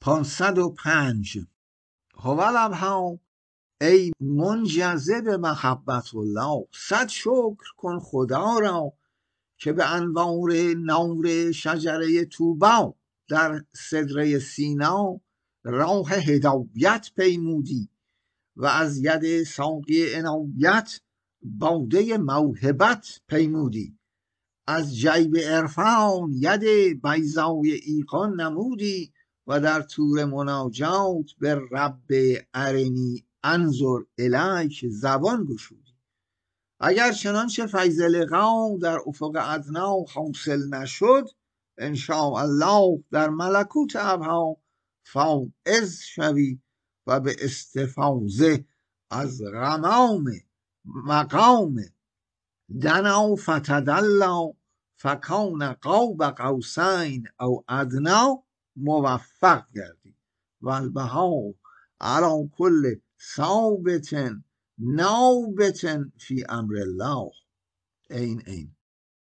505 هوالبها، ای منجذب محبت الله، 100 شکر کن خدا را که به انوار نور شجره طوبی در سدره سینا راه هدایت پیمودی و از ید ساقی عنایت باده موهبت پیمودی. از جیب عرفان ید بیضای ایقان نمودی و در طور مناجات به رب ارنی انظر الیک زبان گشودی. اگر چنانچه فیض لقا در افق ادنا حاصل نشد، ان شاء الله در ملکوت ابها فائز شوی و به استفاضه از غمام مقام دنا فتدلا فکان قاب قوسین او ادنا موفق گردی. و البها علی کل ثابت نابت فی امر الله. این